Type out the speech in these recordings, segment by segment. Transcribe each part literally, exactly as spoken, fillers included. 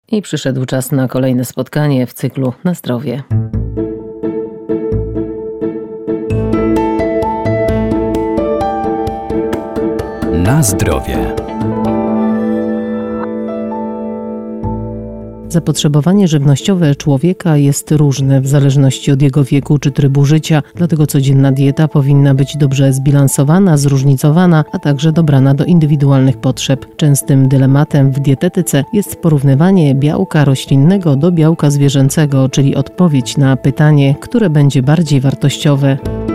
I przyszedł czas na kolejne spotkanie w cyklu Na zdrowie. Na zdrowie. Zapotrzebowanie żywnościowe człowieka jest różne w zależności od jego wieku czy trybu życia, dlatego codzienna dieta powinna być dobrze zbilansowana, zróżnicowana, a także dobrana do indywidualnych potrzeb. Częstym dylematem w dietetyce jest porównywanie białka roślinnego do białka zwierzęcego, czyli odpowiedź na pytanie, które będzie bardziej wartościowe.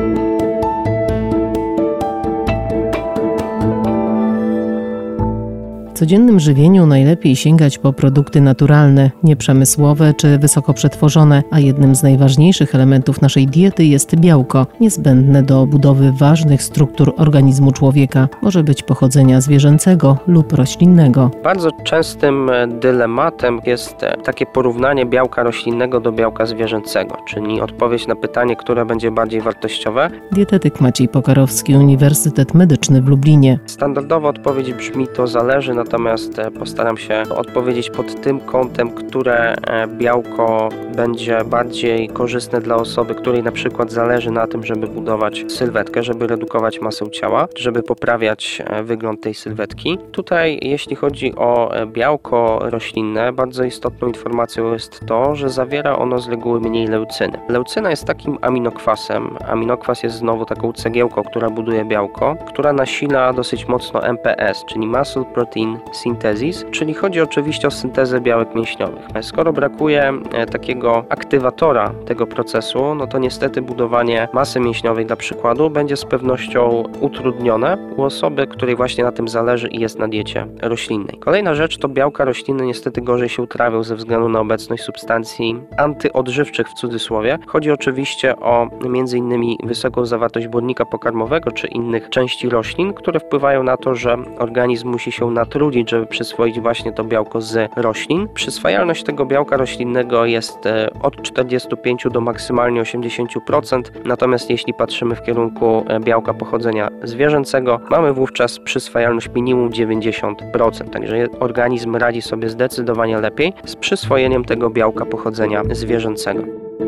W codziennym żywieniu najlepiej sięgać po produkty naturalne, nieprzemysłowe czy wysoko przetworzone, a jednym z najważniejszych elementów naszej diety jest białko, niezbędne do budowy ważnych struktur organizmu człowieka. Może być pochodzenia zwierzęcego lub roślinnego. Bardzo częstym dylematem jest takie porównanie białka roślinnego do białka zwierzęcego, czyli odpowiedź na pytanie, które będzie bardziej wartościowe. Dietetyk Maciej Pokarowski, Uniwersytet Medyczny w Lublinie. Standardowa odpowiedź brzmi: to zależy, natomiast postaram się odpowiedzieć pod tym kątem, które białko będzie bardziej korzystne dla osoby, której na przykład zależy na tym, żeby budować sylwetkę, żeby redukować masę ciała, żeby poprawiać wygląd tej sylwetki. Tutaj, jeśli chodzi o białko roślinne, bardzo istotną informacją jest to, że zawiera ono z reguły mniej leucyny. Leucyna jest takim aminokwasem. Aminokwas jest znowu taką cegiełką, która buduje białko, która nasila dosyć mocno M P S, czyli Muscle Protein Synthesis, czyli chodzi oczywiście o syntezę białek mięśniowych. Skoro brakuje takiego aktywatora tego procesu, no to niestety budowanie masy mięśniowej dla przykładu będzie z pewnością utrudnione u osoby, której właśnie na tym zależy i jest na diecie roślinnej. Kolejna rzecz to białka roślinne niestety gorzej się trawią ze względu na obecność substancji antyodżywczych w cudzysłowie. Chodzi oczywiście o między innymi wysoką zawartość błonnika pokarmowego czy innych części roślin, które wpływają na to, że organizm musi się natrudzić, żeby przyswoić właśnie to białko z roślin. Przyswajalność tego białka roślinnego jest od czterdziestu pięciu do maksymalnie osiemdziesięciu procent, natomiast jeśli patrzymy w kierunku białka pochodzenia zwierzęcego, mamy wówczas przyswajalność minimum dziewięćdziesiąt procent, także organizm radzi sobie zdecydowanie lepiej z przyswojeniem tego białka pochodzenia zwierzęcego.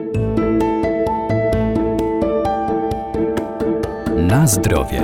Na zdrowie.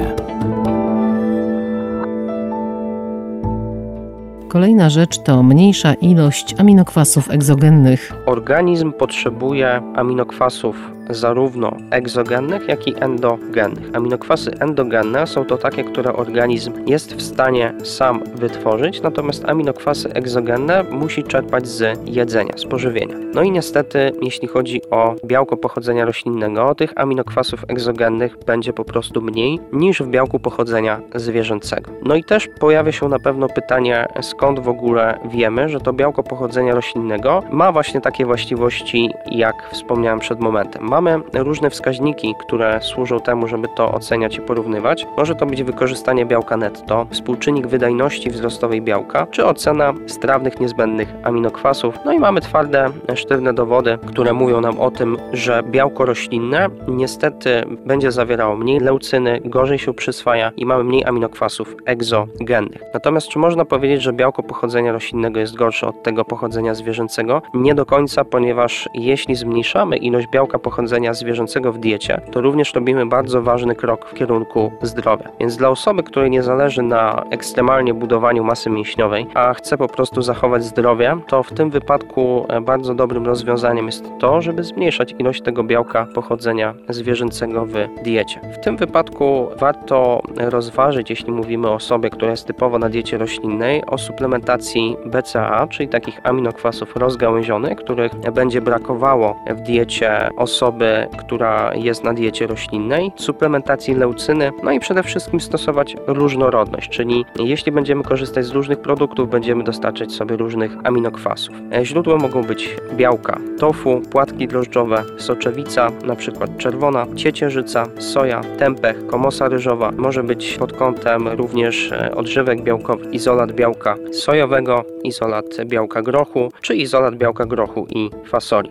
Kolejna rzecz to mniejsza ilość aminokwasów egzogennych. Organizm potrzebuje aminokwasów zarówno egzogennych, jak i endogennych. Aminokwasy endogenne są to takie, które organizm jest w stanie sam wytworzyć, natomiast aminokwasy egzogenne musi czerpać z jedzenia, z pożywienia. No i niestety, jeśli chodzi o białko pochodzenia roślinnego, tych aminokwasów egzogennych będzie po prostu mniej niż w białku pochodzenia zwierzęcego. No i też pojawia się na pewno pytanie, skąd w ogóle wiemy, że to białko pochodzenia roślinnego ma właśnie takie właściwości, jak wspomniałem przed momentem. Mamy różne wskaźniki, które służą temu, żeby to oceniać i porównywać. Może to być wykorzystanie białka netto, współczynnik wydajności wzrostowej białka, czy ocena strawnych niezbędnych aminokwasów. No i mamy twarde, sztywne dowody, które mówią nam o tym, że białko roślinne niestety będzie zawierało mniej leucyny, gorzej się przyswaja i mamy mniej aminokwasów egzogennych. Natomiast czy można powiedzieć, że białko pochodzenia roślinnego jest gorsze od tego pochodzenia zwierzęcego? Nie do końca, ponieważ jeśli zmniejszamy ilość białka pochodzenia zwierzęcego w diecie, to również robimy bardzo ważny krok w kierunku zdrowia. Więc dla osoby, której nie zależy na ekstremalnie budowaniu masy mięśniowej, a chce po prostu zachować zdrowie, to w tym wypadku bardzo dobrym rozwiązaniem jest to, żeby zmniejszać ilość tego białka pochodzenia zwierzęcego w diecie. W tym wypadku warto rozważyć, jeśli mówimy o osobie, która jest typowo na diecie roślinnej, o suplementacji B C A A, czyli takich aminokwasów rozgałęzionych, których będzie brakowało w diecie osoby, która jest na diecie roślinnej, suplementacji leucyny, no i przede wszystkim stosować różnorodność, czyli jeśli będziemy korzystać z różnych produktów, będziemy dostarczać sobie różnych aminokwasów. Źródłem mogą być białka tofu, płatki drożdżowe, soczewica, na przykład czerwona, ciecierzyca, soja, tempeh, komosa ryżowa. Może być pod kątem również odżywek białkowy, izolat białka sojowego, izolat białka grochu, czy izolat białka grochu i fasoli.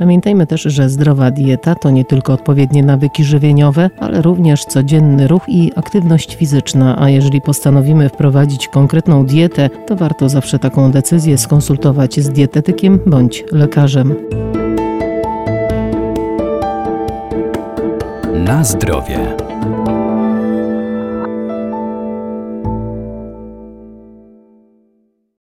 Pamiętajmy też, że zdrowa dieta to nie tylko odpowiednie nawyki żywieniowe, ale również codzienny ruch i aktywność fizyczna, a jeżeli postanowimy wprowadzić konkretną dietę, to warto zawsze taką decyzję skonsultować z dietetykiem bądź lekarzem. Na zdrowie.